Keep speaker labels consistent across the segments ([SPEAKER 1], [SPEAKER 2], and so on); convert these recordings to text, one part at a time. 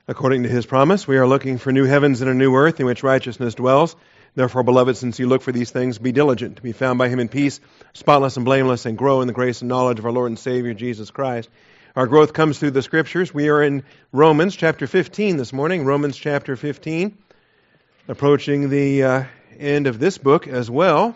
[SPEAKER 1] According to his promise, we are looking for new heavens and a new earth in which righteousness dwells. Therefore, beloved, since you look for these things, be diligent to be found by him in peace, spotless and blameless, and grow in the grace and knowledge of our Lord and Savior, Jesus Christ. Our growth comes through the Scriptures. We are in Romans chapter 15 this morning. Romans chapter 15, approaching the end of this book as well.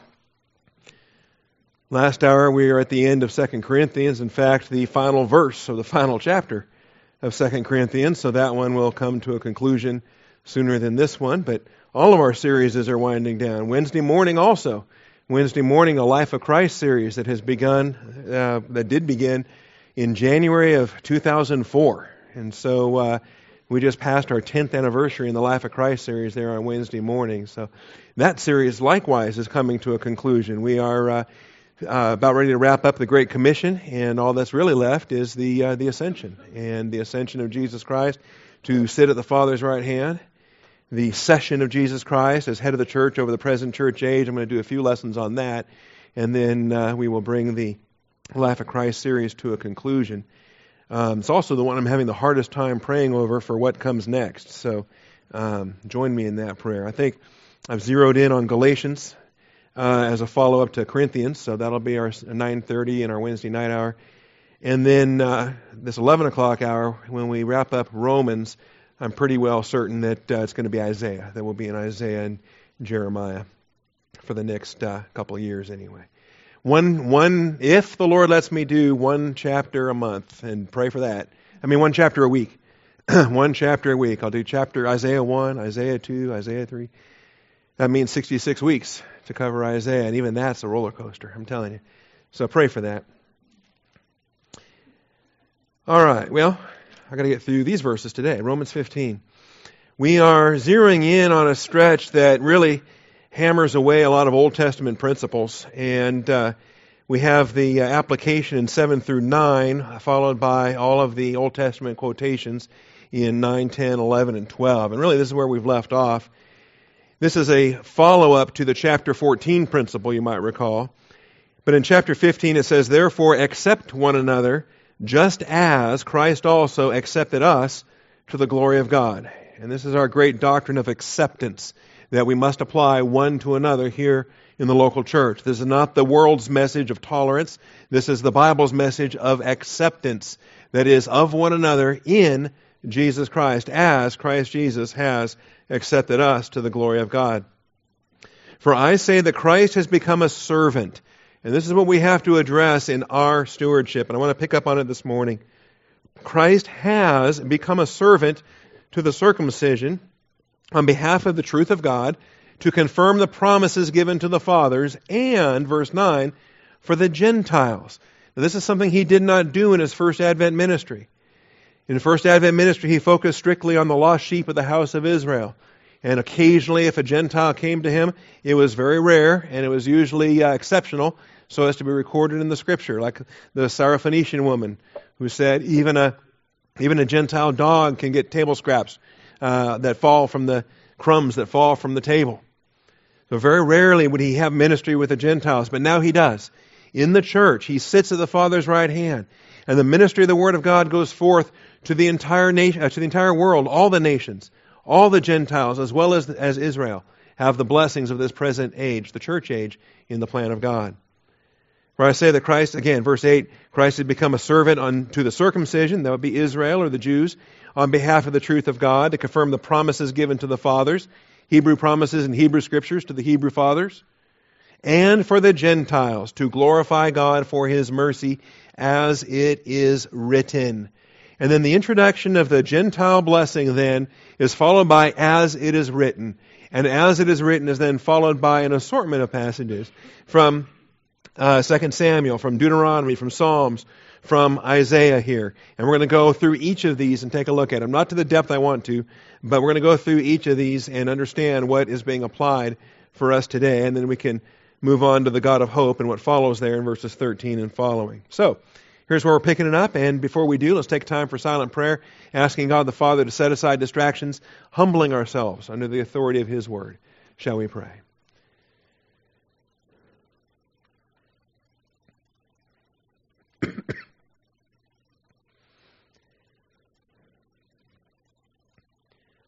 [SPEAKER 1] Last hour, we are at the end of 2 Corinthians. In fact, the final verse of the final chapter of 2 Corinthians, so that one will come to a conclusion sooner than this one, but all of our series are winding down. Wednesday morning also. Wednesday morning, a Life of Christ series that has begun, that did begin in January of 2004. And so we just passed our 10th anniversary in the Life of Christ series there on Wednesday morning. So that series likewise is coming to a conclusion. We are about ready to wrap up the Great Commission, and all that's really left is the Ascension, and the Ascension of Jesus Christ to sit at the Father's right hand, the session of Jesus Christ as head of the church over the present church age. I'm going to do a few lessons on that, and then we will bring the Life of Christ series to a conclusion. It's also the one I'm having the hardest time praying over for what comes next, so join me in that prayer. I think I've zeroed in on Galatians as a follow-up to Corinthians, so that'll be our 9:30 and our Wednesday night hour. And then this 11 o'clock hour, when we wrap up Romans, I'm pretty well certain that it's going to be Isaiah. That will be in Isaiah and Jeremiah for the next couple of years anyway. One, if the Lord lets me do one chapter a month, and pray for that. I mean, one chapter a week. One chapter a week. I'll do chapter Isaiah 1, Isaiah 2, Isaiah 3. That means 66 weeks to cover Isaiah, and even that's a roller coaster, I'm telling you. So pray for that. All right, well, I got to get through these verses today. Romans 15. We are zeroing in on a stretch that really hammers away a lot of Old Testament principles, and we have the application in 7 through 9, followed by all of the Old Testament quotations in 9, 10, 11, and 12. And really, this is where we've left off. This is a follow-up to the chapter 14 principle, you might recall. But in chapter 15 it says, "Therefore accept one another, just as Christ also accepted us to the glory of God." And this is our great doctrine of acceptance, that we must apply one to another here in the local church. This is not the world's message of tolerance. This is the Bible's message of acceptance, that is, of one another in Jesus Christ, as Christ Jesus has accepted us to the glory of God. "For I say that Christ has become a servant." And this is what we have to address in our stewardship, and I want to pick up on it this morning. Christ has become a servant to the circumcision on behalf of the truth of God, to confirm the promises given to the fathers, and, verse 9, for the Gentiles. Now, this is something he did not do in his first Advent ministry. In the first Advent ministry, he focused strictly on the lost sheep of the house of Israel. And occasionally, if a Gentile came to him, it was very rare, and it was usually exceptional, so as to be recorded in the Scripture, like the Syrophoenician woman who said, even a Gentile dog can get table scraps that fall from the crumbs that fall from the table. So very rarely would he have ministry with the Gentiles, but now he does. In the church, he sits at the Father's right hand, and the ministry of the Word of God goes forth to the entire nation, to the entire world. All the nations, all the Gentiles, as well as Israel, have the blessings of this present age, the church age, in the plan of God. For I say that Christ, again, verse 8, Christ has become a servant unto the circumcision, that would be Israel or the Jews, on behalf of the truth of God, to confirm the promises given to the fathers, Hebrew promises and Hebrew scriptures to the Hebrew fathers, and for the Gentiles, to glorify God for His mercy, as it is written. And then the introduction of the Gentile blessing then is followed by as it is written. And as it is written is then followed by an assortment of passages from 2 Samuel, from Deuteronomy, from Psalms, from Isaiah here. And we're going to go through each of these and take a look at them. Not to the depth I want to, but we're going to go through each of these and understand what is being applied for us today. And then we can move on to the God of hope and what follows there in verses 13 and following. So, here's where we're picking it up, and before we do, let's take time for silent prayer, asking God the Father to set aside distractions, humbling ourselves under the authority of His Word. Shall we pray?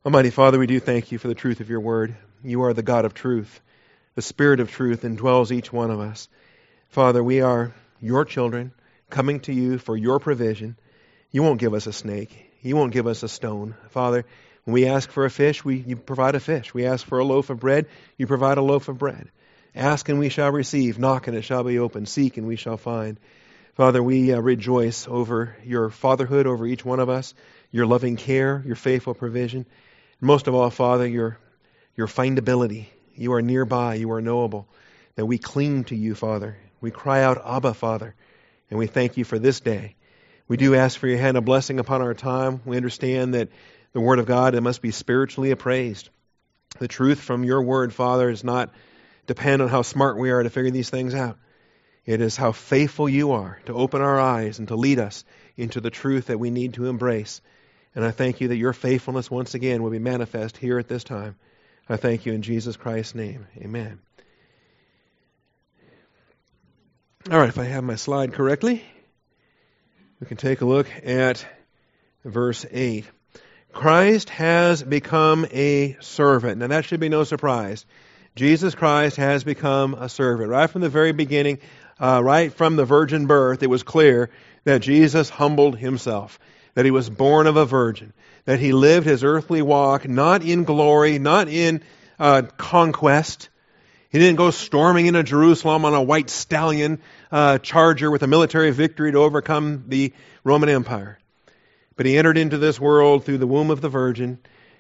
[SPEAKER 1] Almighty Father, we do thank you for the truth of your word. You are the God of truth. The Spirit of truth indwells each one of us. Father, we are your children coming to you for your provision. You won't give us a snake. You won't give us a stone. Father, when we ask for a fish, you provide a fish. We ask for a loaf of bread, you provide a loaf of bread. Ask and we shall receive. Knock and it shall be opened. Seek and we shall find. Father, we rejoice over your fatherhood over each one of us, your loving care, your faithful provision. Most of all, Father, your findability. You are nearby. You are knowable. That we cling to you, Father. We cry out, Abba, Father. And we thank you for this day. We do ask for your hand of blessing upon our time. We understand that the Word of God, it must be spiritually appraised. The truth from your Word, Father, does not depend on how smart we are to figure these things out. It is how faithful you are to open our eyes and to lead us into the truth that we need to embrace. And I thank you that your faithfulness once again will be manifest here at this time. I thank you in Jesus Christ's name. Amen. All right, if I have my slide correctly, we can take a look at verse 8. Christ has become a servant. Now that should be no surprise. Jesus Christ has become a servant. Right from the very beginning, right from the virgin birth, it was clear that Jesus humbled himself. That he was born of a virgin, that he lived his earthly walk not in glory, not in conquest. He didn't go storming into Jerusalem on a white stallion charger with a military victory to overcome the Roman Empire. But he entered into this world through the womb of the Virgin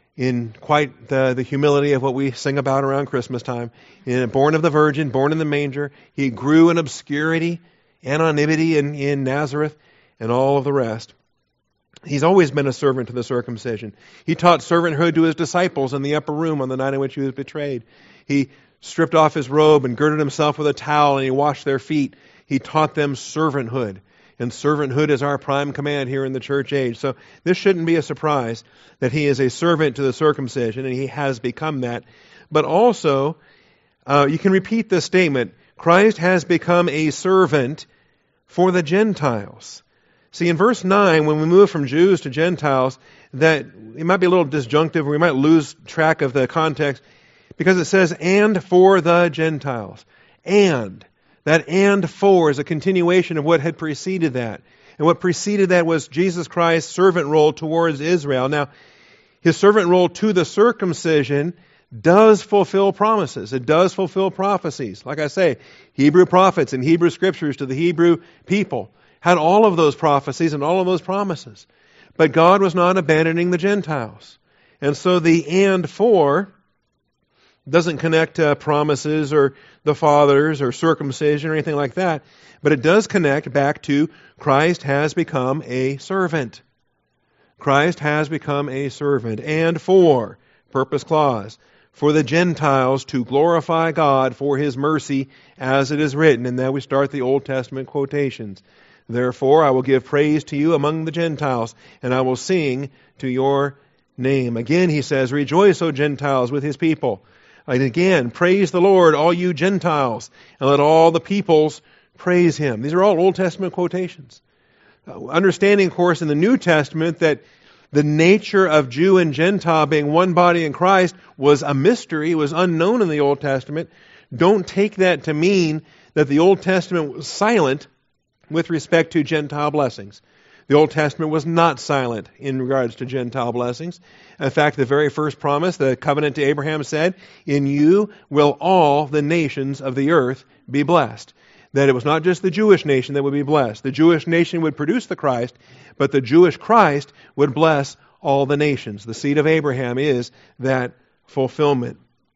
[SPEAKER 1] in quite the humility of what we sing about around Christmas time. Born of the Virgin, born in the manger. He grew in obscurity, anonymity in Nazareth, and all of the rest. He's always been a servant to the circumcision. He taught servanthood to his disciples in the upper room on the night in which he was betrayed. He stripped off his robe and girded himself with a towel and he washed their feet. He taught them servanthood. And servanthood is our prime command here in the church age. So this shouldn't be a surprise that he is a servant to the circumcision, and he has become that. But also, you can repeat this statement, Christ has become a servant for the Gentiles. See, in verse 9, when we move from Jews to Gentiles, that it might be a little disjunctive, or we might lose track of the context, because it says, and for the Gentiles. And. That and for is a continuation of what had preceded that. And what preceded that was Jesus Christ's servant role towards Israel. Now, his servant role to the circumcision does fulfill promises. It does fulfill prophecies. Like I say, Hebrew prophets and Hebrew scriptures to the Hebrew people had all of those prophecies and all of those promises. But God was not abandoning the Gentiles. And so the and for doesn't connect to promises or the fathers or circumcision or anything like that. But it does connect back to Christ has become a servant. Christ has become a servant. And for, purpose clause, for the Gentiles to glorify God for his mercy as it is written. And now we start the Old Testament quotations. Therefore I will give praise to you among the Gentiles, and I will sing to your name. Again he says, rejoice, O Gentiles, with his people. And again, praise the Lord, all you Gentiles, and let all the peoples praise him. These are all Old Testament quotations. Understanding, of course, in the New Testament that the nature of Jew and Gentile being one body in Christ was a mystery, was unknown in the Old Testament. Don't take that to mean that the Old Testament was silent with respect to Gentile blessings. The Old Testament was not silent in regards to Gentile blessings. In fact, the very first promise, the covenant to Abraham said, in you will all the nations of the earth be blessed. That it was not just the Jewish nation that would be blessed. The Jewish nation would produce the Christ, but the Jewish Christ would bless all the nations. The seed of Abraham is that fulfillment.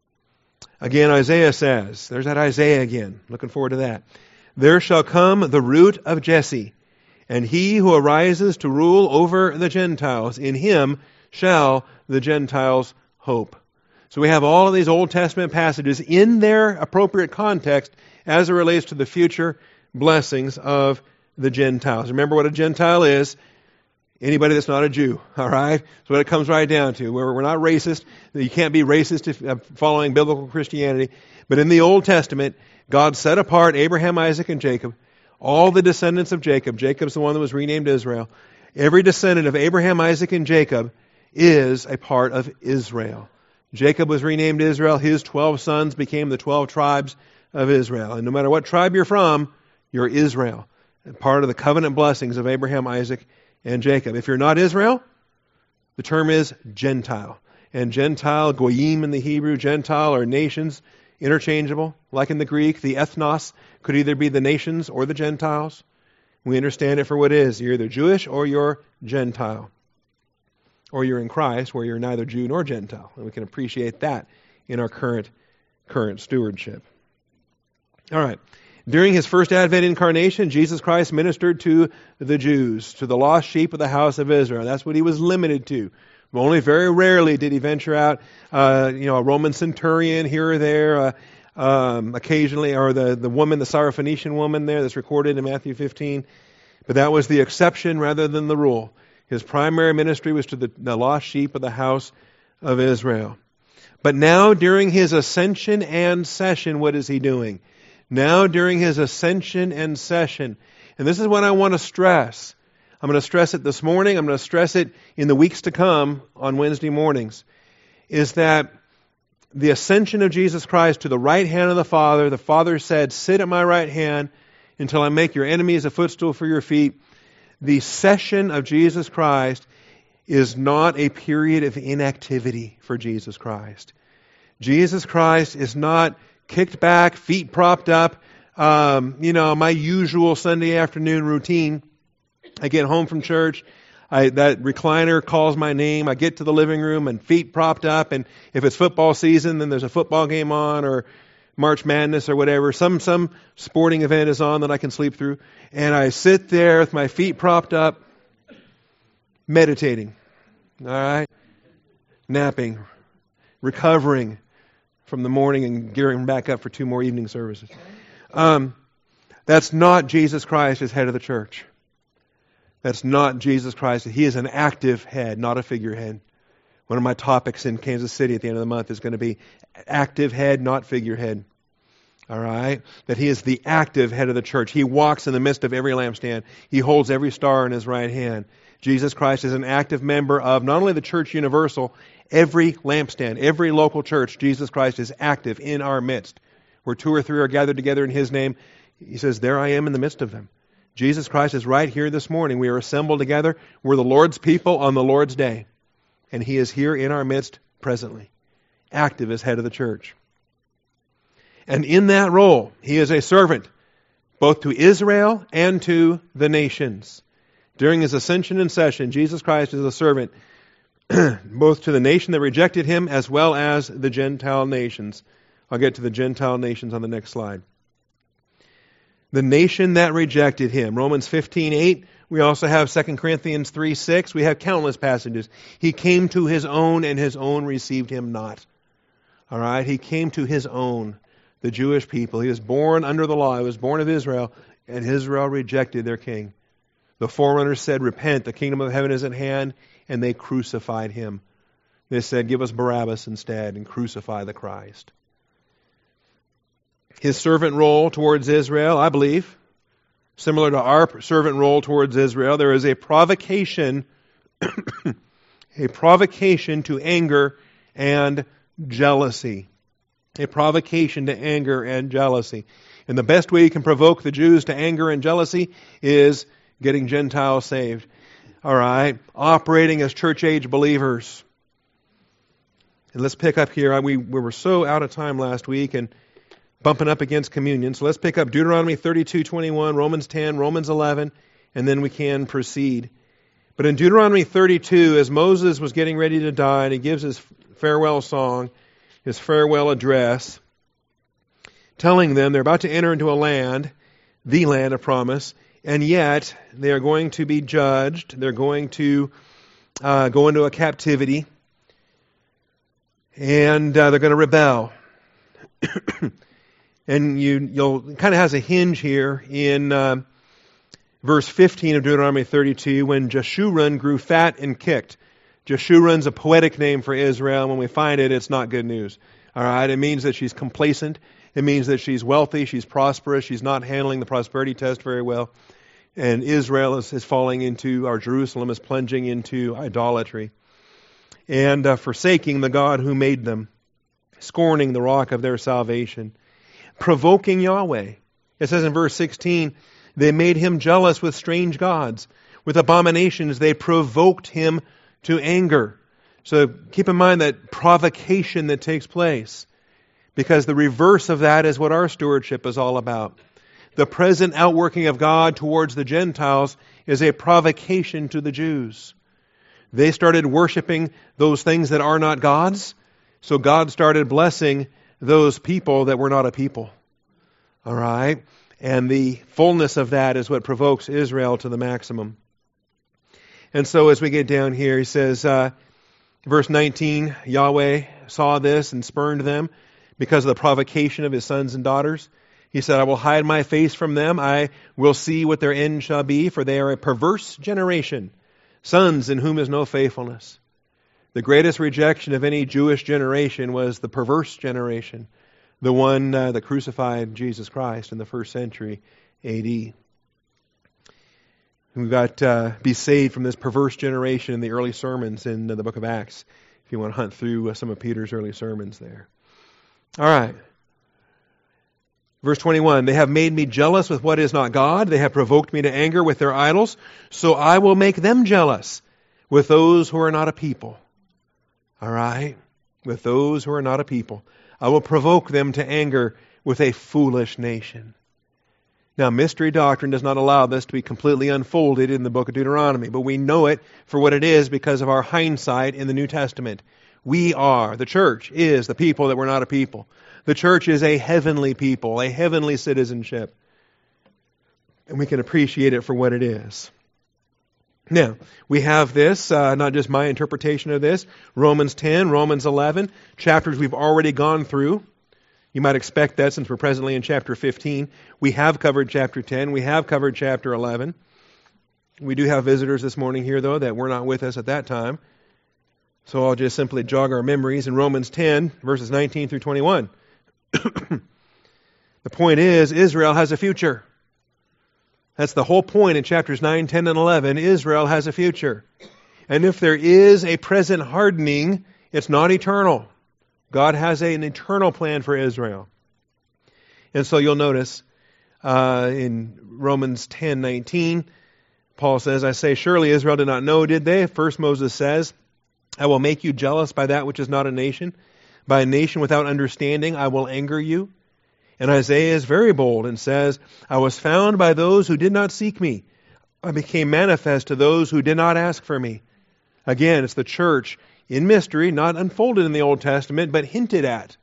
[SPEAKER 1] Again, Isaiah says, there's that Isaiah again, looking forward to that. There shall come the root of Jesse, and he who arises to rule over the Gentiles, in him shall the Gentiles hope. So we have all of these Old Testament passages in their appropriate context as it relates to the future blessings of the Gentiles. Remember what a Gentile is. Anybody that's not a Jew, all right? That's what it comes right down to. We're not racist. You can't be racist if following biblical Christianity. But in the Old Testament, God set apart Abraham, Isaac, and Jacob, all the descendants of Jacob. Jacob's the one that was renamed Israel. Every descendant of Abraham, Isaac, and Jacob is a part of Israel. Jacob was renamed Israel. His 12 sons became the 12 tribes of Israel. And no matter what tribe you're from, you're Israel. Part of the covenant blessings of Abraham, Isaac, and Jacob. If you're not Israel, the term is Gentile. And Gentile, Goyim in the Hebrew, Gentile are nations, interchangeable. Like in the Greek, the ethnos could either be the nations or the Gentiles. We understand it for what it is. You're either Jewish or you're Gentile. Or you're in Christ, where you're neither Jew nor Gentile. And we can appreciate that in our current stewardship. All right. During his first Advent incarnation, Jesus Christ ministered to the Jews, to the lost sheep of the house of Israel. That's what he was limited to. Only very rarely did he venture out, a Roman centurion here or there, occasionally, or the woman, the Syrophoenician woman there that's recorded in Matthew 15. But that was the exception rather than the rule. His primary ministry was to the lost sheep of the house of Israel. But now, during his ascension and session, what is he doing? Now, during his ascension and session, and this is what I want to stress. I'm going to stress it this morning. I'm going to stress it in the weeks to come on Wednesday mornings, is that the ascension of Jesus Christ to the right hand of the Father said, "Sit at my right hand until I make your enemies a footstool for your feet." The session of Jesus Christ is not a period of inactivity for Jesus Christ. Jesus Christ is not kicked back, feet propped up, my usual Sunday afternoon routine. I get home from church, that recliner calls my name, I get to the living room and feet propped up, and if it's football season, then there's a football game on, or March Madness or whatever, some sporting event is on that I can sleep through, and I sit there with my feet propped up, meditating, all right, napping, recovering from the morning and gearing back up for 2 more evening services. That's not Jesus Christ as head of the church. That's not Jesus Christ. He is an active head, not a figurehead. One of my topics in Kansas City at the end of the month is going to be active head, not figurehead. All right? That he is the active head of the church. He walks in the midst of every lampstand. He holds every star in his right hand. Jesus Christ is an active member of not only the church universal, every lampstand, every local church. Jesus Christ is active in our midst. Where 2 or 3 are gathered together in his name, he says, there I am in the midst of them. Jesus Christ is right here this morning. We are assembled together. We're the Lord's people on the Lord's day. And he is here in our midst presently, active as head of the church. And in that role, he is a servant, both to Israel and to the nations. During his ascension and session, Jesus Christ is a servant both to the nation that rejected him as well as the Gentile nations. I'll get to the Gentile nations on the next slide. The nation that rejected him. Romans 15:8. We also have 2 Corinthians 3:6. We have countless passages. He came to his own, and his own received him not. All right? He came to his own, the Jewish people. He was born under the law. He was born of Israel, and Israel rejected their king. The forerunners said, repent, the kingdom of heaven is at hand, and they crucified him. They said, give us Barabbas instead, and crucify the Christ. His servant role towards Israel, I believe, similar to our servant role towards Israel, there is a provocation, a provocation to anger and jealousy. A provocation to anger and jealousy. And the best way you can provoke the Jews to anger and jealousy is getting Gentiles saved. All right? Operating as church-age believers. And let's pick up here. We were so out of time last week and bumping up against communion. So let's pick up Deuteronomy 32:21, Romans 10, Romans 11, and then we can proceed. But in Deuteronomy 32, as Moses was getting ready to die, and he gives his farewell song, his farewell address, telling them they're about to enter into a land, the land of promise, and yet they are going to be judged. They're going to go into a captivity, and they're going to rebel. And you'll kind of has a hinge here in verse 15 of Deuteronomy 32, when Jeshurun grew fat and kicked. Jeshurun's a poetic name for Israel. When we find it, it's not good news. All right, it means that she's complacent. It means that she's wealthy, she's prosperous, she's not handling the prosperity test very well. And Israel is falling into, or Jerusalem is plunging into idolatry. and forsaking the God who made them, scorning the rock of their salvation, provoking Yahweh. It says in verse 16, they made him jealous with strange gods. With abominations, they provoked him to anger. So keep in mind that provocation that takes place, because the reverse of that is what our stewardship is all about. The present outworking of God towards the Gentiles is a provocation to the Jews. They started worshiping those things that are not God's, so God started blessing those people that were not a people. All right? And the fullness of that is what provokes Israel to the maximum. And so as we get down here, he says, verse 19, Yahweh saw this and spurned them because of the provocation of his sons and daughters. He said, I will hide my face from them. I will see what their end shall be, for they are a perverse generation, sons in whom is no faithfulness. The greatest rejection of any Jewish generation was the perverse generation, the one that crucified Jesus Christ in the first century A.D. We've got be saved from this perverse generation in the early sermons in the book of Acts, if you want to hunt through some of Peter's early sermons there. All right. Verse 21, they have made me jealous with what is not God. They have provoked me to anger with their idols. So I will make them jealous with those who are not a people. All right? With those who are not a people. I will provoke them to anger with a foolish nation. Now, mystery doctrine does not allow this to be completely unfolded in the book of Deuteronomy, but we know it for what it is because of our hindsight in the New Testament. We are, the church is the people that were not a people. The church is a heavenly people, a heavenly citizenship. And we can appreciate it for what it is. Now, we have this, not just my interpretation of this, Romans 10, Romans 11, chapters we've already gone through. You might expect that since we're presently in chapter 15. We have covered chapter 10. We have covered chapter 11. We do have visitors this morning here, though, that were not with us at that time. So I'll just simply jog our memories in Romans 10, verses 19 through 21. The point is, Israel has a future. That's the whole point in chapters 9, 10, and 11. Israel has a future. And if there is a present hardening, it's not eternal. God has an eternal plan for Israel. And so you'll notice in Romans 10:19, Paul says, I say, surely Israel did not know, did they? First Moses says, I will make you jealous by that which is not a nation. By a nation without understanding, I will anger you. And Isaiah is very bold and says, I was found by those who did not seek me. I became manifest to those who did not ask for me. Again, it's the church in mystery, not unfolded in the Old Testament, but hinted at.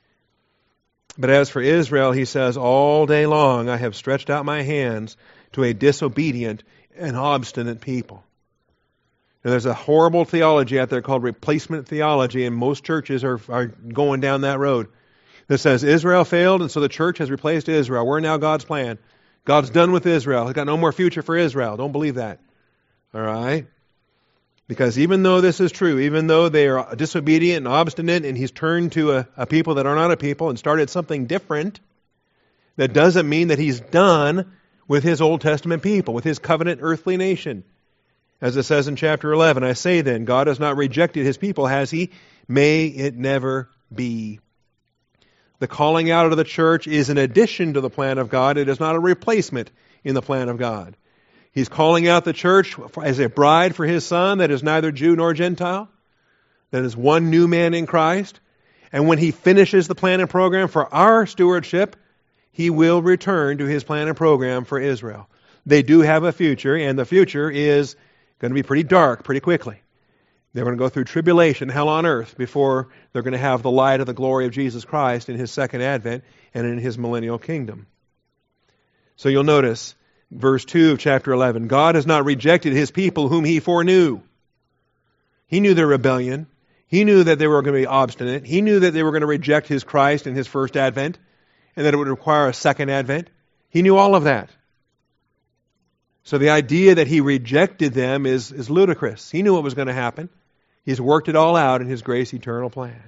[SPEAKER 1] But as for Israel, he says, all day long I have stretched out my hands to a disobedient and obstinate people. And there's a horrible theology out there called replacement theology, and most churches are going down that road. That says Israel failed, and so the church has replaced Israel. We're now God's plan. God's done with Israel. He's got no more future for Israel. Don't believe that. All right? Because even though this is true, even though they are disobedient and obstinate, and he's turned to a people that are not a people and started something different, that doesn't mean that he's done with his Old Testament people, with his covenant earthly nation. As it says in chapter 11, I say then, God has not rejected his people, has he? May it never be. The calling out of the church is an addition to the plan of God. It is not a replacement in the plan of God. He's calling out the church as a bride for his son that is neither Jew nor Gentile, that is one new man in Christ. And when he finishes the plan and program for our stewardship, he will return to his plan and program for Israel. They do have a future, and the future is going to be pretty dark pretty quickly. They're going to go through tribulation, hell on earth, before they're going to have the light of the glory of Jesus Christ in his second advent and in his millennial kingdom. So you'll notice, verse 2 of chapter 11, God has not rejected his people whom he foreknew. He knew their rebellion. He knew that they were going to be obstinate. He knew that they were going to reject his Christ in his first advent and that it would require a second advent. He knew all of that. So the idea that he rejected them is ludicrous. He knew what was going to happen. He's worked it all out in his grace eternal plan.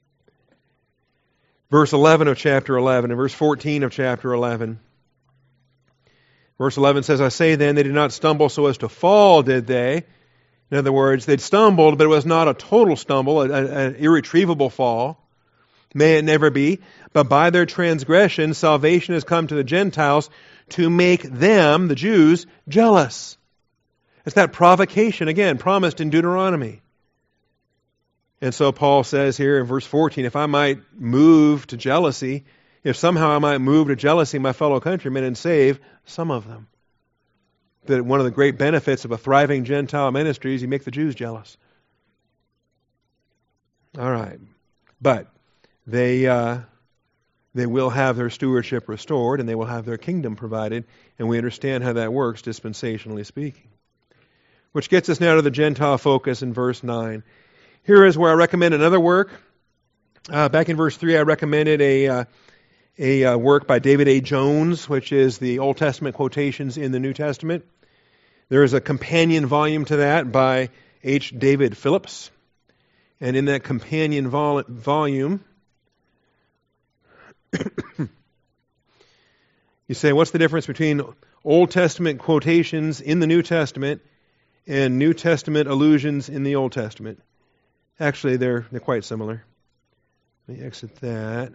[SPEAKER 1] Verse 11 of chapter 11 and verse 14 of chapter 11. Verse 11 says, I say then, they did not stumble so as to fall, did they? In other words, they'd stumbled, but it was not a total stumble, an irretrievable fall. May it never be. But by their transgression, salvation has come to the Gentiles to make them, the Jews, jealous. It's that provocation, again, promised in Deuteronomy. And so Paul says here in verse 14, if I might move to jealousy, if somehow I might move to jealousy my fellow countrymen and save some of them. That one of the great benefits of a thriving Gentile ministry is you make the Jews jealous. All right. But they will have their stewardship restored and they will have their kingdom provided, and we understand how that works dispensationally speaking. Which gets us now to the Gentile focus in verse 9. Here is where I recommend another work. Back in verse 3, I recommended a work by David A. Jones, which is the Old Testament quotations in the New Testament. There is a companion volume to that by H. David Phillips. And in that companion volume, you say, what's the difference between Old Testament quotations in the New Testament and New Testament allusions in the Old Testament? Actually, they're quite similar. Let me exit that.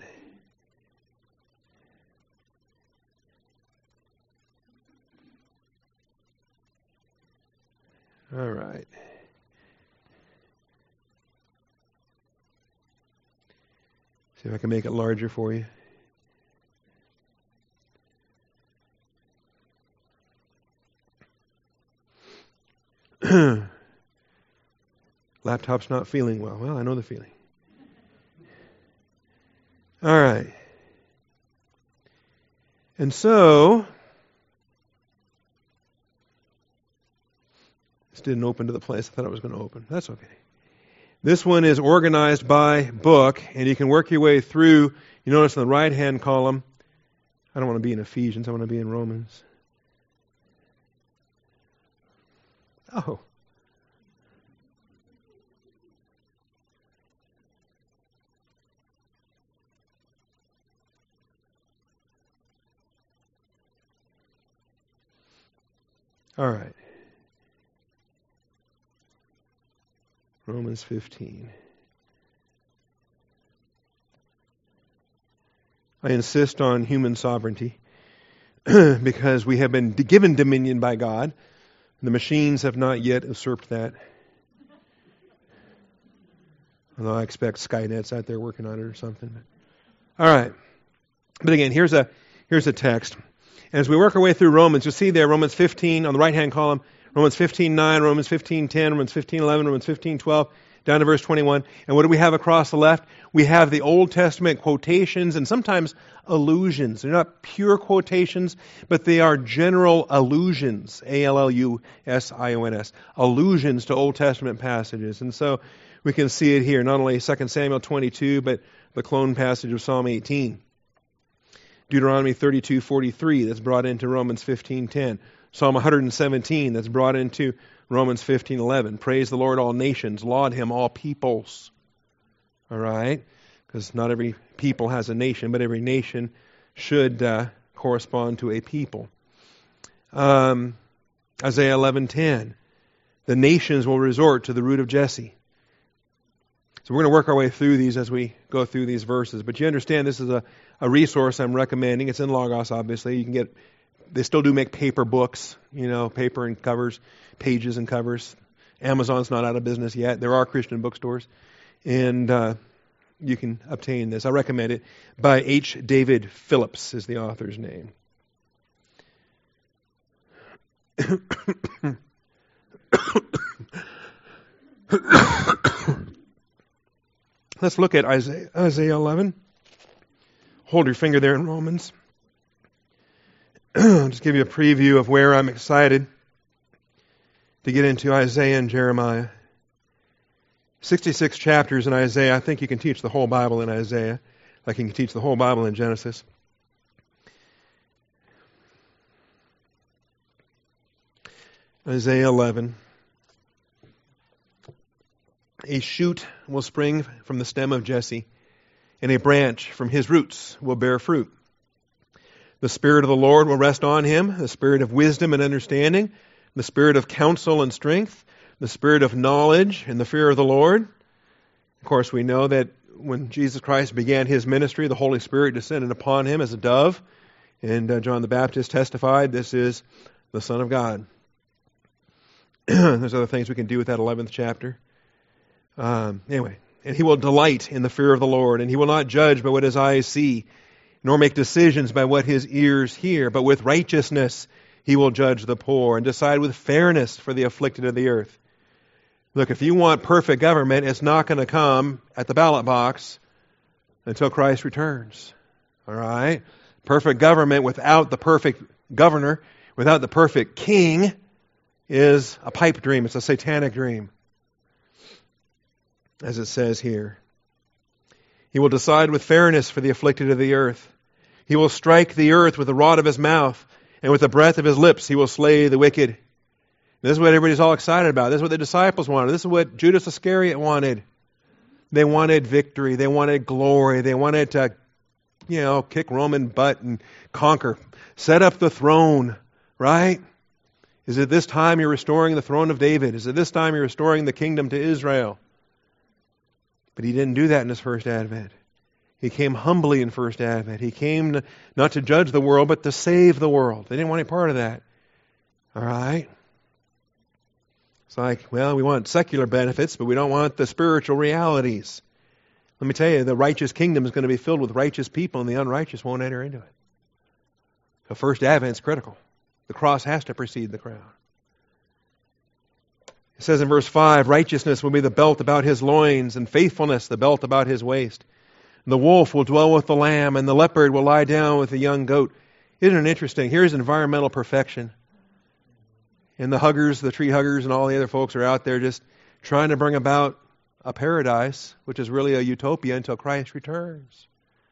[SPEAKER 1] All right. See if I can make it larger for you. Laptop's not feeling well. Well, I know the feeling. All right. And so, this didn't open to the place I thought it was going to open. That's okay. This one is organized by book, and you can work your way through. You notice in the right-hand column, I don't want to be in Ephesians, I want to be in Romans. Oh. All right. Romans 15. I insist on human sovereignty because we have been given dominion by God. The machines have not yet usurped that. Although I expect Skynet's out there working on it or something. All right. But again, here's a text. As we work our way through Romans, you'll see there Romans 15 on the right-hand column, Romans 15:9, Romans 15:10, Romans 15:11, Romans 15:12, down to verse 21. And what do we have across the left? We have the Old Testament quotations and sometimes allusions. They're not pure quotations, but they are general allusions, allusions, allusions to Old Testament passages. And so we can see it here, not only 2 Samuel 22, but the clone passage of Psalm 18. Deuteronomy 32:43, that's brought into Romans 15:10. Psalm 117, that's brought into Romans 15:11. Praise the Lord, all nations. Laud him, all peoples. All right? Because not every people has a nation, but every nation should correspond to a people. Isaiah 11:10. The nations will resort to the root of Jesse. So we're going to work our way through these as we go through these verses. But you understand this is a resource I'm recommending. It's in Logos, obviously. You can get, they still do make paper books, paper and covers, pages and covers. Amazon's not out of business yet. There are Christian bookstores. And you can obtain this. I recommend it. By H. David Phillips is the author's name. Let's look at Isaiah 11. Hold your finger there in Romans. I'll just give you a preview of where I'm excited to get into Isaiah and Jeremiah. 66 chapters in Isaiah. I think you can teach the whole Bible in Isaiah, like you can teach the whole Bible in Genesis. Isaiah 11. A shoot will spring from the stem of Jesse, and a branch from his roots will bear fruit. The Spirit of the Lord will rest on him, the Spirit of wisdom and understanding, the Spirit of counsel and strength, the spirit of knowledge and the fear of the Lord. Of course, we know that when Jesus Christ began his ministry, the Holy Spirit descended upon him as a dove. And John the Baptist testified, this is the Son of God. There's other things we can do with that 11th chapter. Anyway, and he will delight in the fear of the Lord, and he will not judge by what his eyes see, nor make decisions by what his ears hear, but with righteousness he will judge the poor and decide with fairness for the afflicted of the earth. Look, if you want perfect government, it's not going to come at the ballot box until Christ returns. All right? Perfect government without the perfect governor, without the perfect king, is a pipe dream. It's a satanic dream, as it says here. He will decide with fairness for the afflicted of the earth. He will strike the earth with the rod of his mouth, and with the breath of his lips he will slay the wicked. And this is what everybody's all excited about. This is what the disciples wanted. This is what Judas Iscariot wanted. They wanted victory. They wanted glory. They wanted to, kick Roman butt and conquer. Set up the throne, right? Is it this time you're restoring the throne of David? Is it this time you're restoring the kingdom to Israel? But he didn't do that in his first advent. He came humbly in first advent. He came not to judge the world, but to save the world. They didn't want any part of that. All right? It's like, we want secular benefits, but we don't want the spiritual realities. Let me tell you, the righteous kingdom is going to be filled with righteous people, and the unrighteous won't enter into it. So first advent is critical. The cross has to precede the crown. It says in verse 5, righteousness will be the belt about his loins, and faithfulness the belt about his waist. And the wolf will dwell with the lamb, and the leopard will lie down with the young goat. Isn't it interesting? Here's environmental perfection. And the huggers, the tree huggers, and all the other folks are out there just trying to bring about a paradise, which is really a utopia until Christ returns.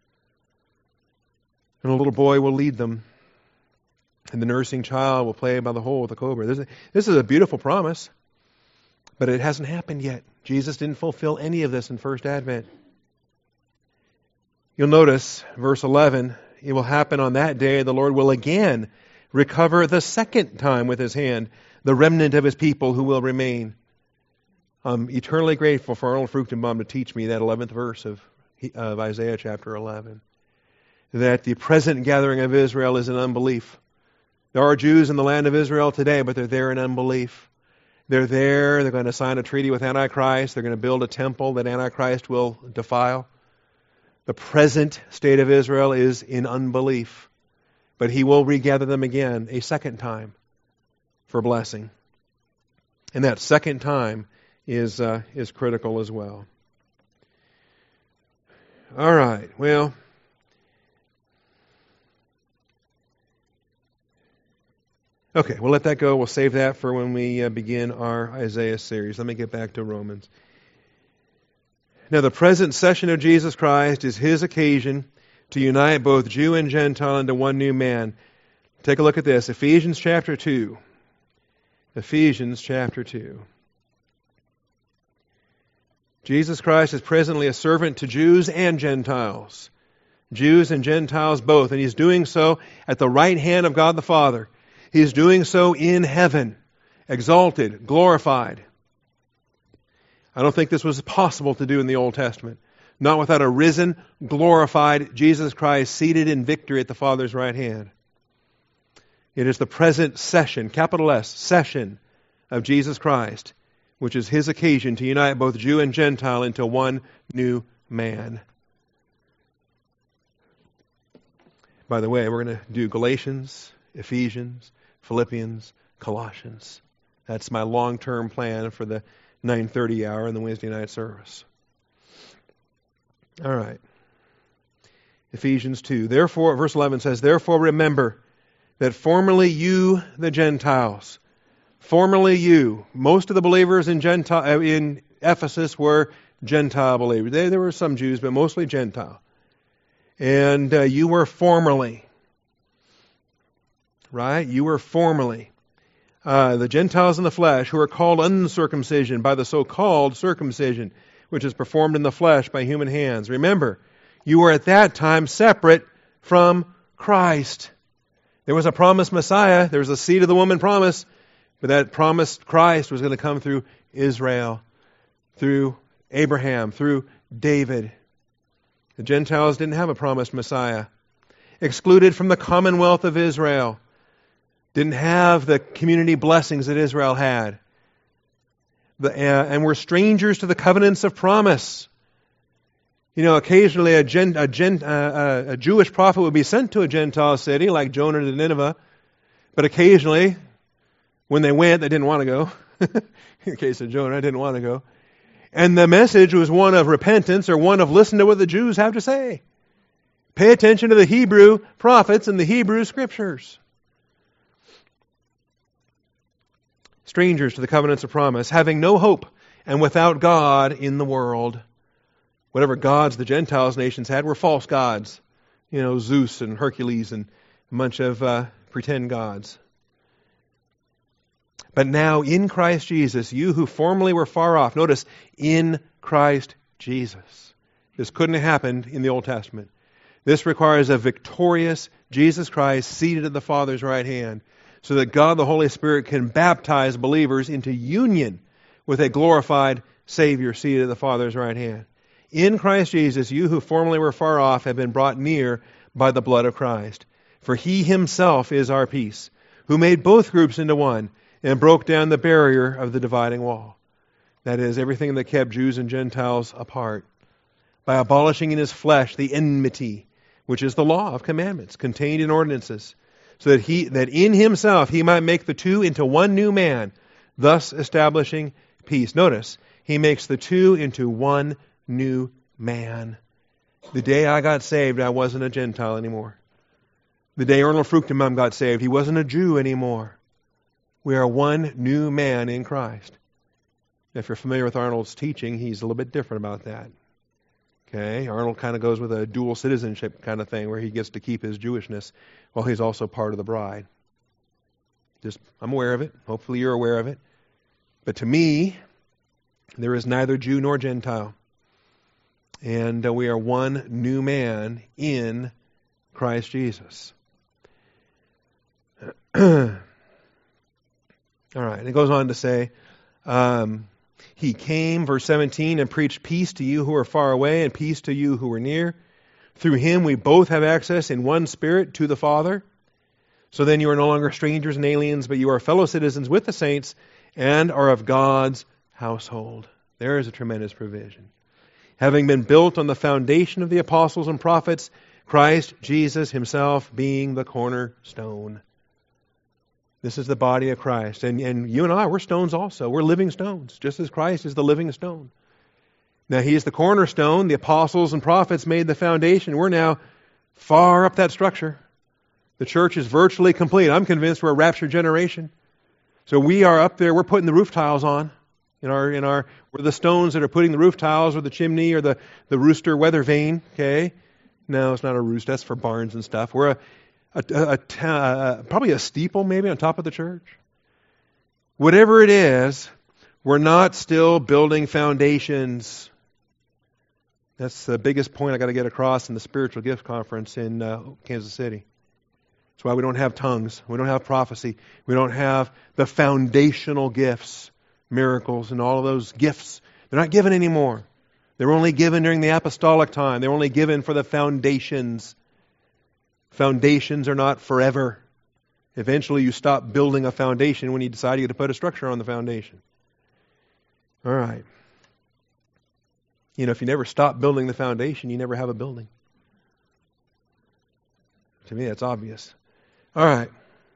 [SPEAKER 1] And a little boy will lead them. And the nursing child will play by the hole with the cobra. This is a beautiful promise, but it hasn't happened yet. Jesus didn't fulfill any of this in first advent. You'll notice, verse 11, it will happen on that day, the Lord will again recover the second time with his hand the remnant of his people who will remain. I'm eternally grateful for Arnold Fruchtenbaum to teach me that 11th verse of Isaiah chapter 11. That the present gathering of Israel is in unbelief. There are Jews in the land of Israel today, but they're there in unbelief. They're there, they're going to sign a treaty with Antichrist, they're going to build a temple that Antichrist will defile. The present state of Israel is in unbelief, but he will regather them again a second time for blessing. And that second time is critical as well. All right, well, okay, we'll let that go. We'll save that for when we begin our Isaiah series. Let me get back to Romans. Now, the present session of Jesus Christ is his occasion to unite both Jew and Gentile into one new man. Take a look at this. Ephesians chapter 2. Ephesians chapter 2. Jesus Christ is presently a servant to Jews and Gentiles. Jews and Gentiles both. And he's doing so at the right hand of God the Father. He's doing so in heaven, exalted, glorified. I don't think this was possible to do in the Old Testament. Not without a risen, glorified Jesus Christ seated in victory at the Father's right hand. It is the present session, capital S, session of Jesus Christ, which is his occasion to unite both Jew and Gentile into one new man. By the way, we're going to do Galatians, Ephesians, Philippians, Colossians. That's my long-term plan for the 9:30 hour in the Wednesday night service. All right. Ephesians 2. Therefore, verse 11 says, therefore remember that formerly you, the Gentiles, formerly you, most of the believers in Ephesus were Gentile believers. There were some Jews, but mostly Gentile. And you were formerly, right? You were formerly the Gentiles in the flesh who are called uncircumcision by the so-called circumcision, which is performed in the flesh by human hands. Remember, you were at that time separate from Christ. There was a promised Messiah. There was a seed of the woman promise, But that promised Christ was going to come through Israel, through Abraham, through David. The Gentiles didn't have a promised Messiah. Excluded from the commonwealth of Israel. Didn't have the community blessings that Israel had. And were strangers to the covenants of promise. You know, occasionally a Jewish prophet would be sent to a Gentile city like Jonah to Nineveh. But occasionally, when they went, they didn't want to go. In the case of Jonah, didn't want to go. And the message was one of repentance or one of listen to what the Jews have to say. Pay attention to the Hebrew prophets and the Hebrew scriptures. Strangers to the covenants of promise, having no hope and without God in the world. Whatever gods the Gentiles nations had were false gods. You know, Zeus and Hercules and a bunch of pretend gods. But now in Christ Jesus, you who formerly were far off, notice, in Christ Jesus. This couldn't have happened in the Old Testament. This requires a victorious Jesus Christ seated at the Father's right hand, so that God the Holy Spirit can baptize believers into union with a glorified Savior seated at the Father's right hand. In Christ Jesus, you who formerly were far off have been brought near by the blood of Christ. For He Himself is our peace, who made both groups into one and broke down the barrier of the dividing wall. That is, everything that kept Jews and Gentiles apart. By abolishing in His flesh the enmity, which is the law of commandments contained in ordinances, so that in Himself He might make the two into one new man, thus establishing peace. Notice, He makes the two into one new man. The day I got saved, I wasn't a Gentile anymore. The day Arnold Fruchtenbaum got saved, he wasn't a Jew anymore. We are one new man in Christ. If you're familiar with Arnold's teaching, he's a little bit different about that. Okay, Arnold kind of goes with a dual citizenship kind of thing where he gets to keep his Jewishness while he's also part of the bride. I'm aware of it. Hopefully you're aware of it. But to me, there is neither Jew nor Gentile. And we are one new man in Christ Jesus. All right, and it goes on to say, He came, verse 17, and preached peace to you who are far away and peace to you who are near. Through Him we both have access in one Spirit to the Father. So then you are no longer strangers and aliens, but you are fellow citizens with the saints and are of God's household. There is a tremendous provision. Having been built on the foundation of the apostles and prophets, Christ Jesus Himself being the cornerstone. This is the body of Christ. And you and I, we're stones also. We're living stones, just as Christ is the living stone. Now, He is the cornerstone. The apostles and prophets made the foundation. We're now far up that structure. The church is virtually complete. I'm convinced we're a raptured generation. So we are up there. We're putting the roof tiles on. We're the stones that are putting the roof tiles or the chimney or the rooster weather vane. Okay? No, it's not a roost. That's for barns and stuff. We're probably a steeple maybe on top of the church. Whatever it is, we're not still building foundations. That's the biggest point I got to get across in the Spiritual Gift Conference in Kansas City. That's why we don't have tongues. We don't have prophecy. We don't have the foundational gifts, miracles, and all of those gifts. They're not given anymore. They were only given during the apostolic time. They were only given for the foundations. Foundations are not forever. Eventually you stop building a foundation when you decide you got to put a structure on the foundation. All right. If you never stop building the foundation, you never have a building. To me, that's obvious. All right.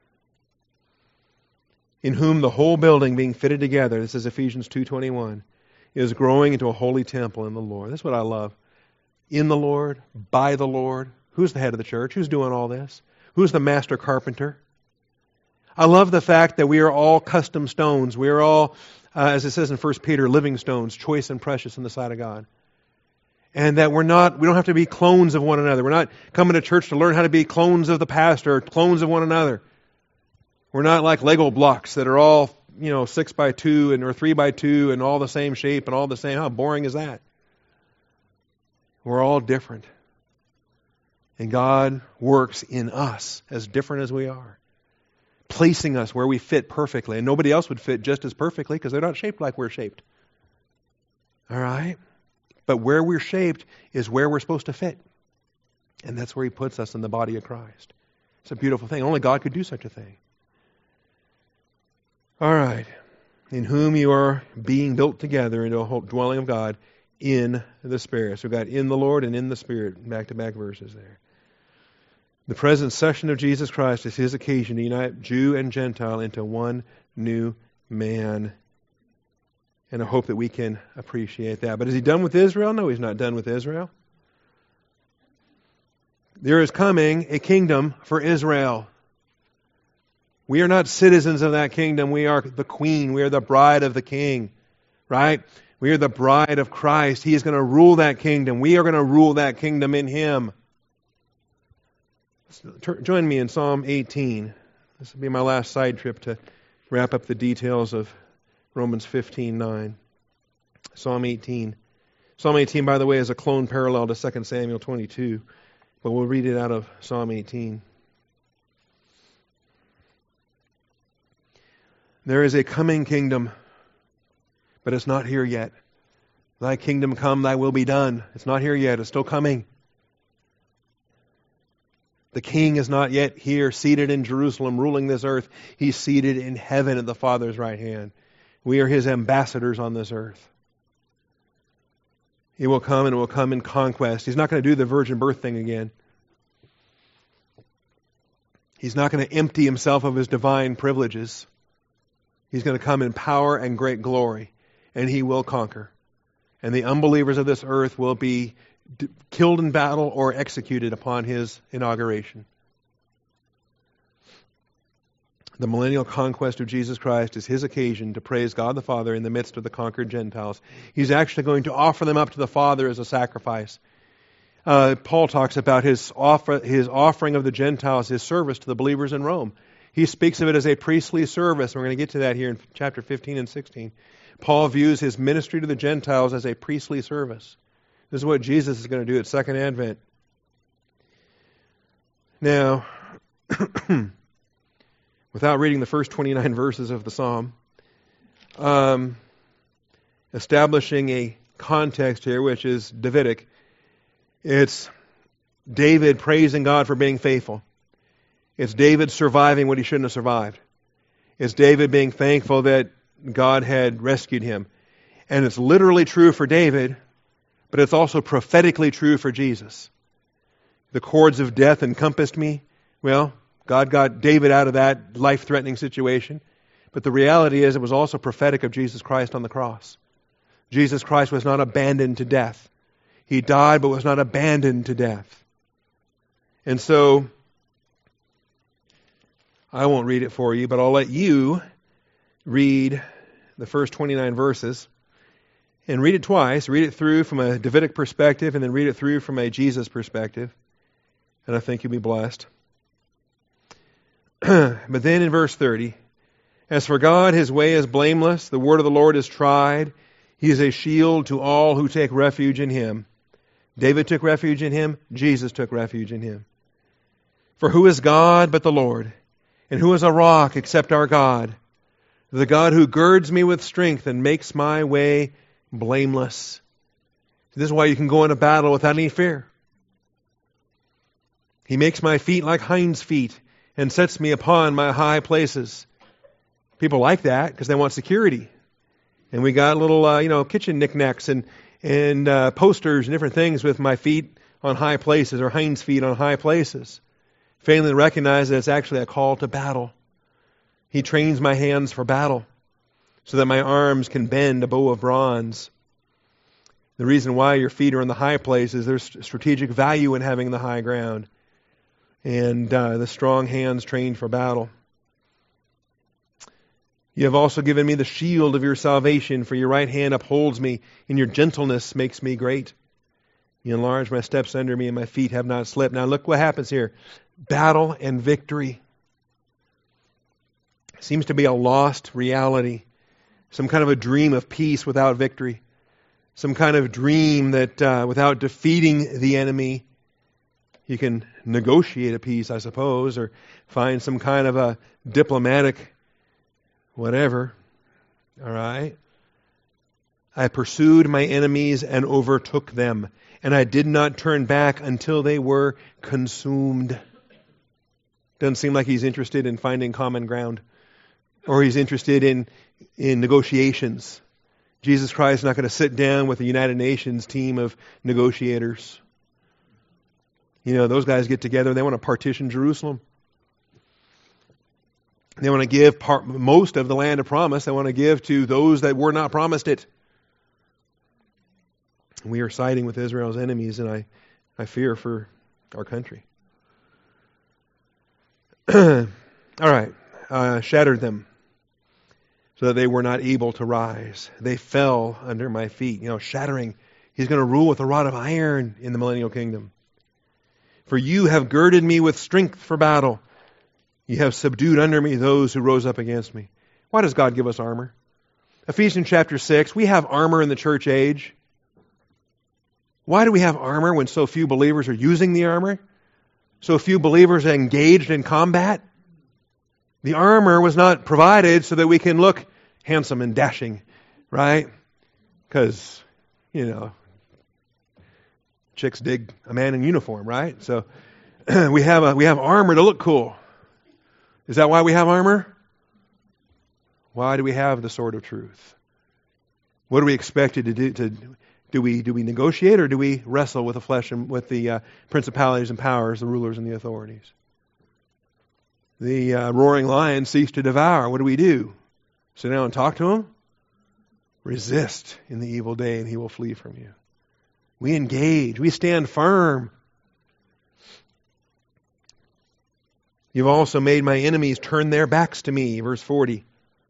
[SPEAKER 1] In whom the whole building being fitted together, this is Ephesians 2:21, is growing into a holy temple in the Lord. That's what I love. In the Lord, by the Lord. Who's the head of the church? Who's doing all this? Who's the master carpenter? I love the fact that we are all custom stones. We are all, as it says in 1 Peter, living stones, choice and precious in the sight of God. And that we don't have to be clones of one another. We're not coming to church to learn how to be clones of the pastor or clones of one another. We're not like Lego blocks that are all, 6 by 2 or 3 by 2 and all the same shape and all the same. How boring is that? We're all different. And God works in us as different as we are placing us where we fit perfectly. And nobody else would fit just as perfectly because they're not shaped like we're shaped. All right? But where we're shaped is where we're supposed to fit. And that's where He puts us in the body of Christ. It's a beautiful thing. Only God could do such a thing. All right. In whom you are being built together into a whole dwelling of God in the Spirit. So we've got in the Lord and in the Spirit. Back-to-back verses there. The present session of Jesus Christ is His occasion to unite Jew and Gentile into one new man. And I hope that we can appreciate that. But is He done with Israel? No, He's not done with Israel. There is coming a kingdom for Israel. We are not citizens of that kingdom. We are the queen. We are the bride of the king. Right? We are the bride of Christ. He is going to rule that kingdom. We are going to rule that kingdom in Him. Join me in Psalm 18. This will be my last side trip to wrap up the details of Romans 15:9. Psalm 18. Psalm 18, by the way, is a clone parallel to 2 Samuel 22. But we'll read it out of Psalm 18. There is a coming kingdom, but it's not here yet. Thy kingdom come, thy will be done. It's not here yet. It's still coming. The King is not yet here, seated in Jerusalem, ruling this earth. He's seated in heaven at the Father's right hand. We are His ambassadors on this earth. He will come, and it will come in conquest. He's not going to do the virgin birth thing again. He's not going to empty Himself of His divine privileges. He's going to come in power and great glory, and He will conquer. And the unbelievers of this earth will be killed in battle or executed upon His inauguration. The millennial conquest of Jesus Christ is His occasion to praise God the Father in the midst of the conquered Gentiles. He's actually going to offer them up to the Father as a sacrifice. Paul talks about his offering of the Gentiles, His service to the believers in Rome. He speaks of it as a priestly service. We're going to get to that here in chapter 15 and 16. Paul views His ministry to the Gentiles as a priestly service. This is what Jesus is going to do at Second Advent. Now, without reading the first 29 verses of the Psalm, establishing a context here, which is Davidic. It's David praising God for being faithful. It's David surviving what he shouldn't have survived. It's David being thankful that God had rescued him. And it's literally true for David, but it's also prophetically true for Jesus. The cords of death encompassed me. Well, God got David out of that life-threatening situation. But the reality is it was also prophetic of Jesus Christ on the cross. Jesus Christ was not abandoned to death. He died but was not abandoned to death. And so, I won't read it for you, but I'll let you read the first 29 verses. And read it twice. Read it through from a Davidic perspective and then read it through from a Jesus perspective. And I think you'll be blessed. But then in verse 30, as for God, His way is blameless. The word of the Lord is tried. He is a shield to all who take refuge in Him. David took refuge in Him. Jesus took refuge in Him. For who is God but the Lord? And who is a rock except our God? The God who girds me with strength and makes my way blameless. This is why you can go into battle without any fear. He makes my feet like hinds' feet and sets me upon my high places. People like that because they want security. And we got little, kitchen knickknacks and posters and different things with my feet on high places or hinds' feet on high places. Failing to recognize that it's actually a call to battle. He trains my hands for battle so that my arms can bend a bow of bronze. The reason why your feet are in the high place is there's strategic value in having the high ground. And the strong hands trained for battle. You have also given me the shield of your salvation, for your right hand upholds me, and your gentleness makes me great. You enlarge my steps under me, and my feet have not slipped. Now look what happens here. Battle and victory. Seems to be a lost reality. Some kind of a dream of peace without victory. Some kind of dream that without defeating the enemy, You can negotiate a peace, I suppose, or find some kind of a diplomatic whatever. All right? I pursued my enemies and overtook them, and I did not turn back until they were consumed. Doesn't seem like he's interested in finding common ground, or he's interested in negotiations. Jesus Christ is not going to sit down with the United Nations team of negotiators. You know, those guys get together, they want to partition Jerusalem. They want to give most of the land of promise, they want to give to those that were not promised it. We are siding with Israel's enemies, and I fear for our country. All right. Shattered them so that they were not able to rise. They fell under my feet. You know, shattering. He's going to rule with a rod of iron in the millennial kingdom. For you have girded me with strength for battle. You have subdued under me those who rose up against me. Why does God give us armor? Ephesians chapter 6, we have armor in the church age. Why do we have armor when so few believers are using the armor? So few believers are engaged in combat? The armor was not provided so that we can look handsome and dashing, right? Because, you know, chicks dig a man in uniform, right? So we have armor to look cool. Is that why we have armor? Why do we have the sword of truth? What are we expected to do? Do we negotiate, or do we wrestle with the flesh and with the principalities and powers, the rulers and the authorities? The roaring lion seeks to devour. What do? Sit down and talk to him? Resist in the evil day, and he will flee from you. We engage. We stand firm. You've also made my enemies turn their backs to me. Verse 40.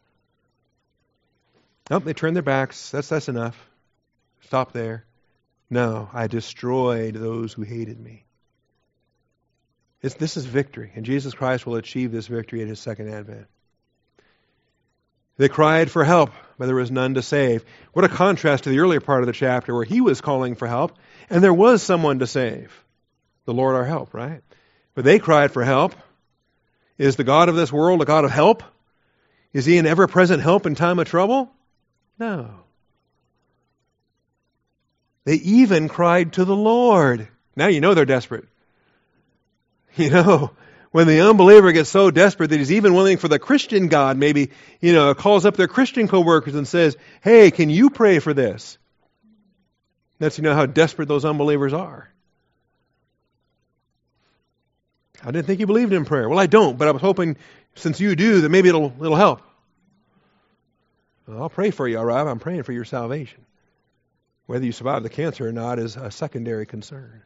[SPEAKER 1] Nope, they turned their backs. That's enough. Stop there. No, I destroyed those who hated me. This is victory, and Jesus Christ will achieve this victory at His second advent. They cried for help, but there was none to save. What a contrast to the earlier part of the chapter where He was calling for help, and there was someone to save. The Lord our help, right? But they cried for help. Is the God of this world a God of help? Is He an ever-present help in time of trouble? No. They even cried to the Lord. Now you know they're desperate. You know, when the unbeliever gets so desperate that he's even willing for the Christian God, maybe, calls up their Christian co-workers and says, hey, can you pray for this? That's, how desperate those unbelievers are. I didn't think you believed in prayer. Well, I don't, but I was hoping since you do that maybe it'll help. Well, I'll pray for you, all right? I'm praying for your salvation. Whether you survive the cancer or not is a secondary concern.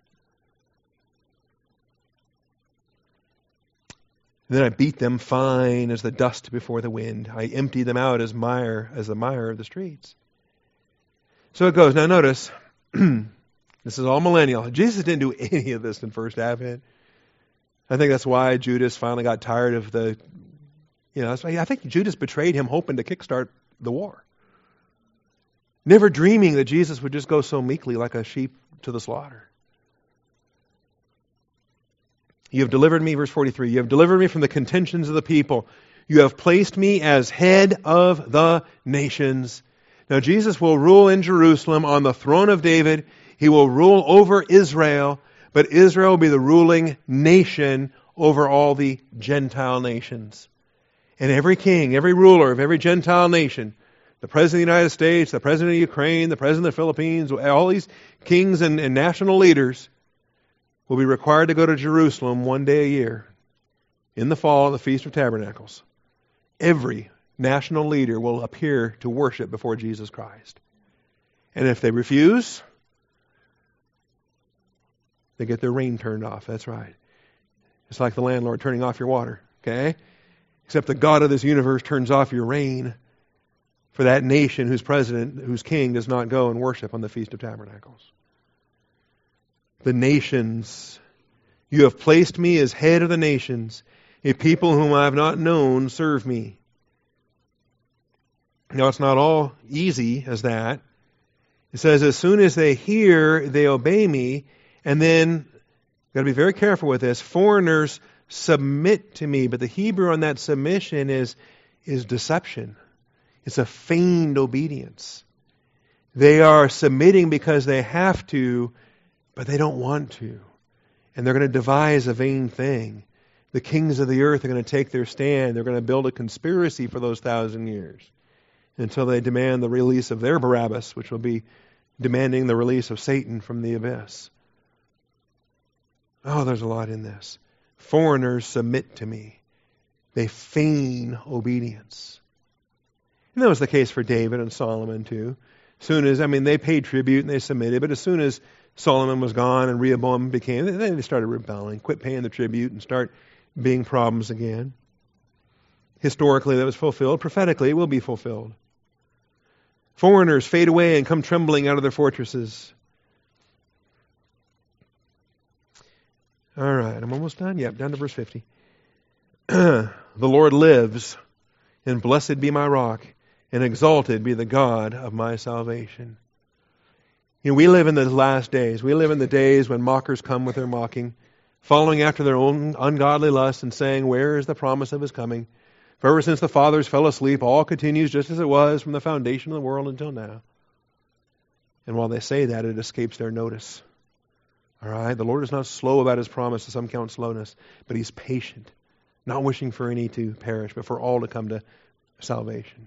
[SPEAKER 1] Then I beat them fine as the dust before the wind. I emptied them out as the mire of the streets. So it goes. Now notice, this is all millennial. Jesus didn't do any of this in first advent. I think that's why Judas finally got tired of I think Judas betrayed him hoping to kickstart the war. Never dreaming that Jesus would just go so meekly like a sheep to the slaughter. You have delivered me, verse 43, you have delivered me from the contentions of the people. You have placed me as head of the nations. Now Jesus will rule in Jerusalem on the throne of David. He will rule over Israel, but Israel will be the ruling nation over all the Gentile nations. And every king, every ruler of every Gentile nation, the President of the United States, the President of Ukraine, the President of the Philippines, all these kings and national leaders will be required to go to Jerusalem one day a year in the fall on the Feast of Tabernacles. Every national leader will appear to worship before Jesus Christ. And if they refuse, they get their rain turned off. That's right. It's like the landlord turning off your water, okay? Except the God of this universe turns off your rain for that nation whose president, whose king does not go and worship on the Feast of Tabernacles. The nations, you have placed me as head of the nations. A people whom I have not known serve me. Now it's not all easy as that. It says, as soon as they hear, they obey me. And then Got to be very careful with this. Foreigners submit to me, but the Hebrew on that submission is deception. It's a feigned obedience. They are submitting because they have to, but they don't want to. And they're going to devise a vain thing. The kings of the earth are going to take their stand. They're going to build a conspiracy for those 1,000 years until they demand the release of their Barabbas, which will be demanding the release of Satan from the abyss. Oh, there's a lot in this. Foreigners submit to me. They feign obedience. And that was the case for David and Solomon too. They paid tribute and they submitted, but as soon as Solomon was gone and Rehoboam they started rebelling, quit paying the tribute and start being problems again. Historically, that was fulfilled. Prophetically, it will be fulfilled. Foreigners fade away and come trembling out of their fortresses. All right, I'm almost done. Yep, down to verse 50. The Lord lives, and blessed be my rock, and exalted be the God of my salvation. We live in the last days. We live in the days when mockers come with their mocking, following after their own ungodly lusts and saying, where is the promise of his coming? For ever since the fathers fell asleep, all continues just as it was from the foundation of the world until now. And while they say that, it escapes their notice. All right? The Lord is not slow about his promise, as some count slowness, but he's patient, not wishing for any to perish, but for all to come to salvation.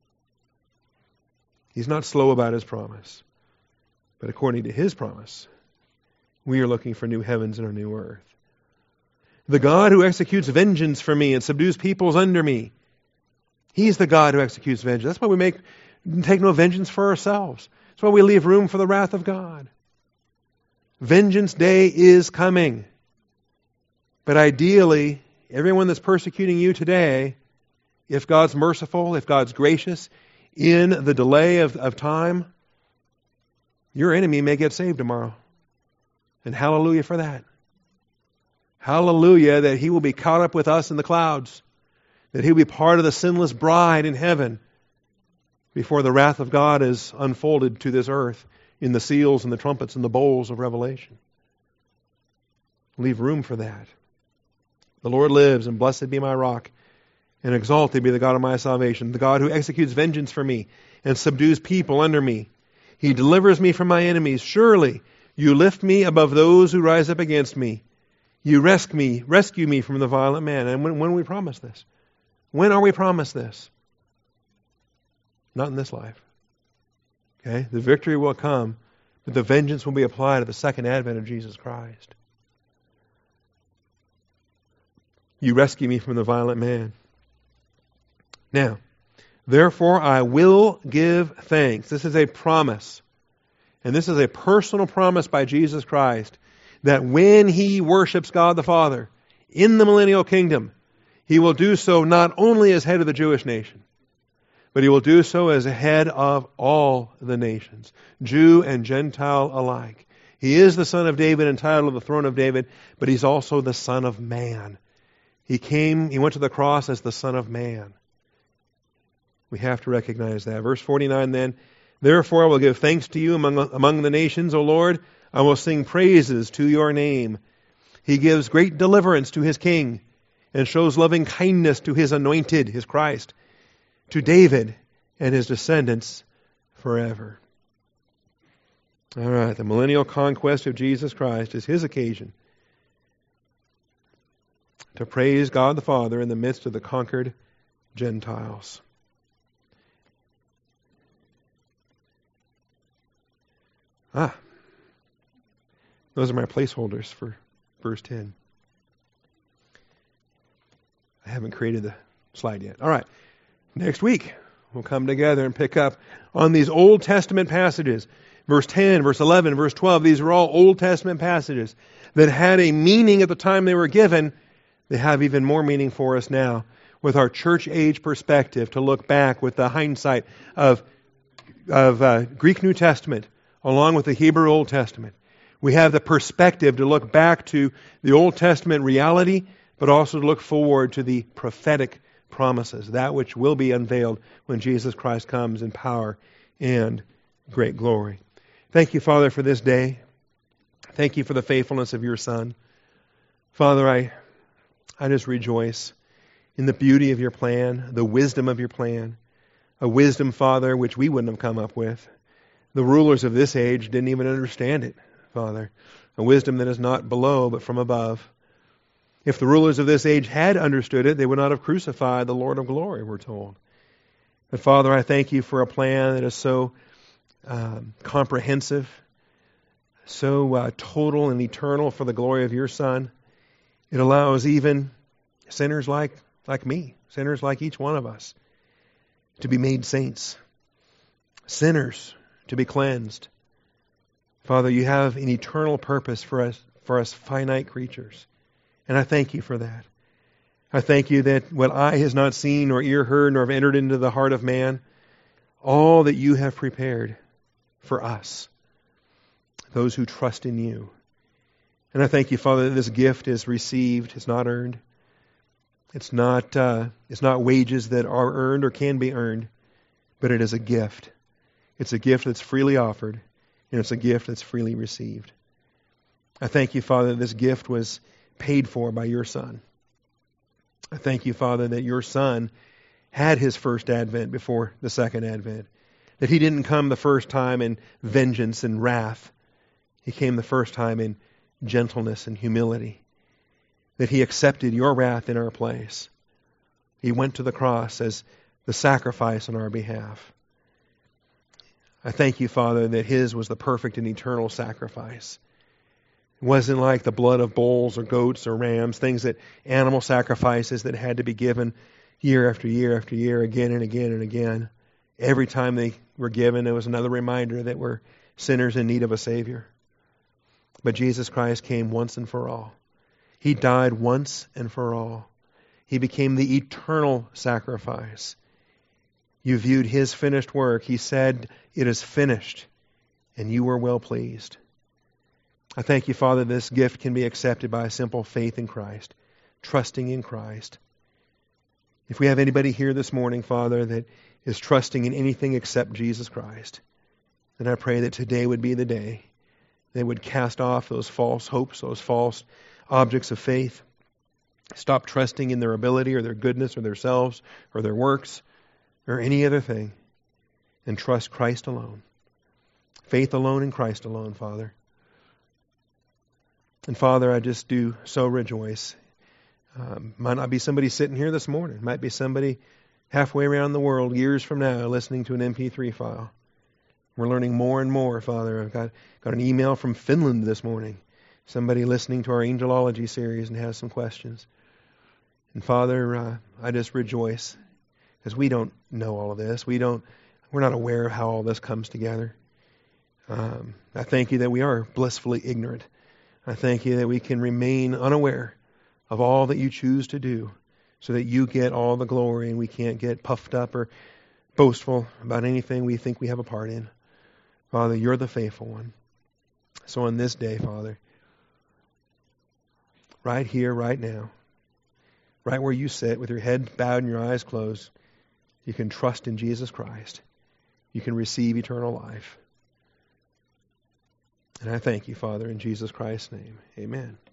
[SPEAKER 1] He's not slow about his promise. But according to his promise, we are looking for new heavens and a new earth. The God who executes vengeance for me and subdues peoples under me. He's the God who executes vengeance. That's why we take no vengeance for ourselves. That's why we leave room for the wrath of God. Vengeance day is coming. But ideally, everyone that's persecuting you today, if God's merciful, if God's gracious, in the delay of time, your enemy may get saved tomorrow. And hallelujah for that. Hallelujah that he will be caught up with us in the clouds. That he'll be part of the sinless bride in heaven before the wrath of God is unfolded to this earth in the seals and the trumpets and the bowls of Revelation. Leave room for that. The Lord lives, and blessed be my rock, and exalted be the God of my salvation, the God who executes vengeance for me and subdues people under me. He delivers me from my enemies. Surely you lift me above those who rise up against me. You rescue me from the violent man. And when we promise this? When are we promised this? Not in this life. Okay? The victory will come, but the vengeance will be applied at the second advent of Jesus Christ. You rescue me from the violent man. Now, therefore I will give thanks. This is a promise. And this is a personal promise by Jesus Christ that when he worships God the Father in the millennial kingdom, he will do so not only as head of the Jewish nation, but he will do so as a head of all the nations, Jew and Gentile alike. He is the Son of David, entitled to the throne of David, but he's also the Son of Man. He went to the cross as the Son of Man. We have to recognize that. Verse 49 then, therefore I will give thanks to you among the nations, O Lord. I will sing praises to your name. He gives great deliverance to his king and shows loving kindness to his anointed, his Christ, to David and his descendants forever. All right, the millennial conquest of Jesus Christ is his occasion to praise God the Father in the midst of the conquered Gentiles. Those are my placeholders for verse 10. I haven't created the slide yet. All right. Next week, we'll come together and pick up on these Old Testament passages. Verse 10, verse 11, verse 12. These are all Old Testament passages that had a meaning at the time they were given. They have even more meaning for us now with our church age perspective to look back with the hindsight of Greek New Testament along with the Hebrew Old Testament. We have the perspective to look back to the Old Testament reality, but also to look forward to the prophetic promises, that which will be unveiled when Jesus Christ comes in power and great glory. Thank you, Father, for this day. Thank you for the faithfulness of your Son. Father, I just rejoice in the beauty of your plan, the wisdom of your plan, a wisdom, Father, which we wouldn't have come up with. The rulers of this age didn't even understand it, Father. A wisdom that is not below, but from above. If the rulers of this age had understood it, they would not have crucified the Lord of glory, we're told. But Father, I thank you for a plan that is so comprehensive, so total and eternal for the glory of your Son. It allows even sinners like me, sinners like each one of us, to be made saints, sinners to be cleansed. Father, you have an eternal purpose for us finite creatures. And I thank you for that. I thank you that what eye has not seen, nor ear heard, nor have entered into the heart of man, all that you have prepared for us, those who trust in you. And I thank you, Father, that this gift is received, it's not earned. It's not wages that are earned or can be earned, but it is a gift. It's a gift that's freely offered, and it's a gift that's freely received. I thank you, Father, that this gift was paid for by your Son. I thank you, Father, that your Son had his first advent before the second advent, that he didn't come the first time in vengeance and wrath. He came the first time in gentleness and humility, that he accepted your wrath in our place. He went to the cross as the sacrifice on our behalf. I thank you, Father, that his was the perfect and eternal sacrifice. It wasn't like the blood of bulls or goats or rams, things that animal sacrifices that had to be given year after year after year, again and again and again. Every time they were given, it was another reminder that we're sinners in need of a Savior. But Jesus Christ came once and for all. He died once and for all. He became the eternal sacrifice. You viewed his finished work. He said, "It is finished," and you were well pleased. I thank you, Father, this gift can be accepted by a simple faith in Christ, trusting in Christ. If we have anybody here this morning, Father, that is trusting in anything except Jesus Christ, then I pray that today would be the day they would cast off those false hopes, those false objects of faith, stop trusting in their ability or their goodness or themselves or their works or any other thing, and trust Christ alone. Faith alone in Christ alone, Father. And Father, I just do so rejoice. Might not be somebody sitting here this morning. Might be somebody halfway around the world years from now listening to an MP3 file. We're learning more and more, Father. I've got an email from Finland this morning. Somebody listening to our Angelology series and has some questions. And Father, I just rejoice because we don't know all of this. We're not aware of how all this comes together. I thank you that we are blissfully ignorant. I thank you that we can remain unaware of all that you choose to do so that you get all the glory and we can't get puffed up or boastful about anything we think we have a part in. Father, you're the faithful one. So on this day, Father, right here, right now, right where you sit with your head bowed and your eyes closed, you can trust in Jesus Christ. You can receive eternal life. And I thank you, Father, in Jesus Christ's name. Amen.